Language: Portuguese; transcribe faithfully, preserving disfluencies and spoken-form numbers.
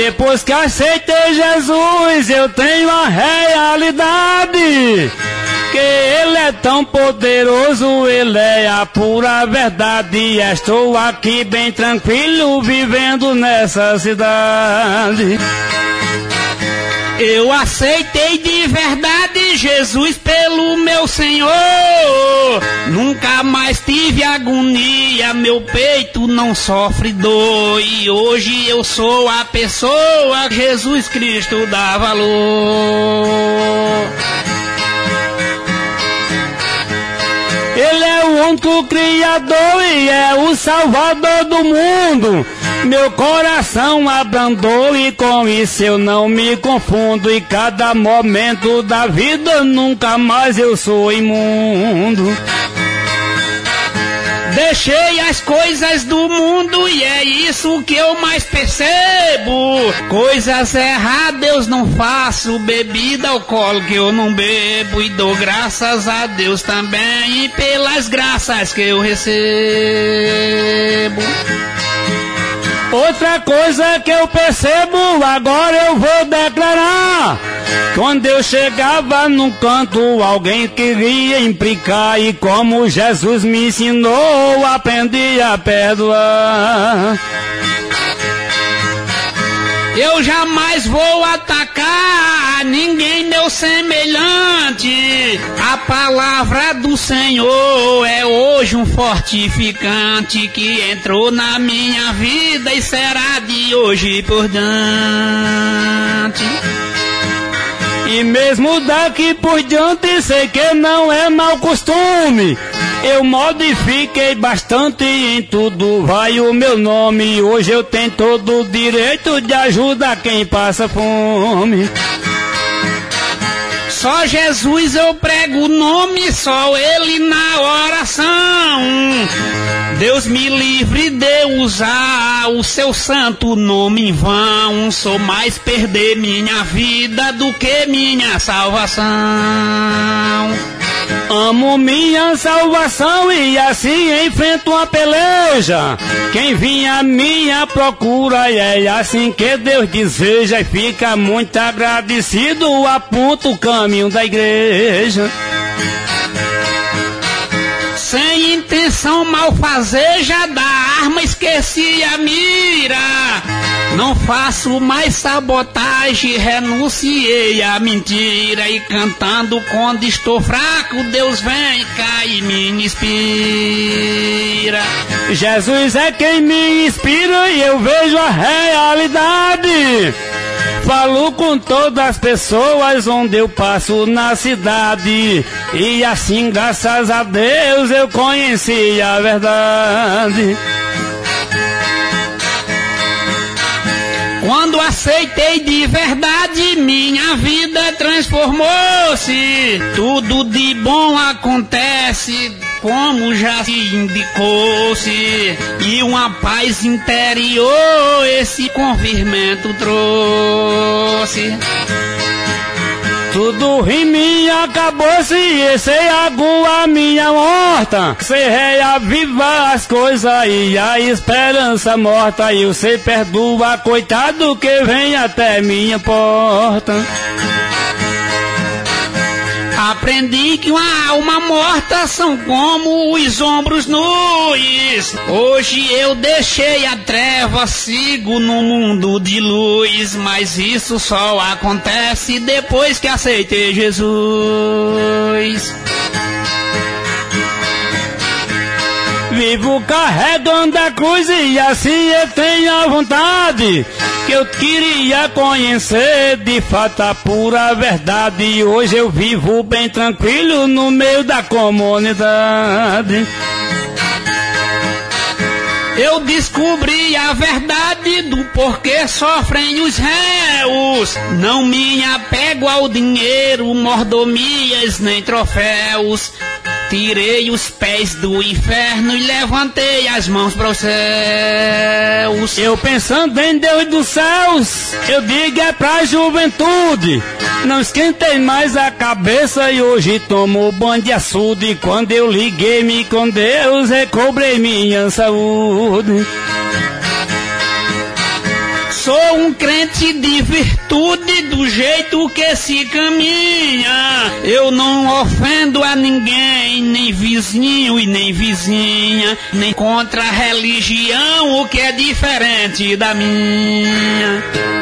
Depois que aceitei Jesus, eu tenho a realidade, que Ele é tão poderoso, Ele é a pura verdade. Estou aqui bem tranquilo, vivendo nessa cidade. Eu aceitei de verdade Jesus pelo meu Senhor. Nunca mais tive agonia, meu peito não sofre dor. E hoje eu sou a pessoa que Jesus Cristo dá valor. Ele é o único Criador e é o Salvador do mundo. Meu coração abrandou e com isso eu não me confundo. E cada momento da vida nunca mais eu sou imundo. Deixei as coisas do mundo e é isso que eu mais percebo. Coisas erradas eu não faço, bebida alcoólica eu não bebo. E dou graças a Deus também e pelas graças que eu recebo. Outra coisa que eu percebo, agora eu vou declarar. Quando eu chegava num canto, alguém queria implicar. E como Jesus me ensinou, aprendi a perdoar. Eu jamais vou atacar ninguém meu semelhante. A palavra do Senhor é hoje um fortificante que entrou na minha vida e será de hoje por diante. E mesmo daqui por diante sei que não é mau costume. Eu modifiquei bastante, em tudo vai o meu nome. Hoje eu tenho todo o direito de ajudar quem passa fome. Só Jesus eu prego o nome, só Ele na oração. Deus me livre de usar o seu santo nome em vão. Sou mais perder minha vida do que minha salvação. Amo minha salvação e assim enfrento a peleja. Quem vinha à minha procura e é assim que Deus deseja. E fica muito agradecido, aponta o caminho da igreja. Sem intenção malfazeja da arma esqueci a mira. Não faço mais sabotagem, renunciei à mentira. E cantando quando estou fraco, Deus vem cá e me inspira. Jesus é quem me inspira e eu vejo a realidade. Falo com todas as pessoas onde eu passo na cidade. E assim, graças a Deus, eu conheci a verdade. Quando aceitei de verdade, minha vida transformou-se. Tudo de bom acontece, como já se indicou-se. E uma paz interior esse convivimento trouxe. Tudo em mim acabou-se e sei a minha morta. Sei reavivar as coisas e a esperança morta. E eu sei perdoar coitado que vem até minha porta. Aprendi que uma alma morta são como os ombros nus. Hoje eu deixei a treva, sigo no mundo de luz. Mas isso só acontece depois que aceitei Jesus. Vivo carregando a cruz e assim eu tenho a vontade. Que eu queria conhecer de fato a pura verdade. E hoje eu vivo bem tranquilo no meio da comunidade. Eu descobri a verdade do porquê sofrem os réus. Não me apego ao dinheiro, mordomias nem troféus. Tirei os pés do inferno e levantei as mãos para os céus. Eu pensando em Deus dos céus, eu digo é pra juventude. Não esquentei mais a cabeça e hoje tomo banho de açude. Quando eu liguei-me com Deus, recobrei minha saúde. sou um crente de virtude do jeito que se caminha. Eu não ofendo a ninguém, nem vizinho e nem vizinha, nem contra a religião, o que é diferente da minha.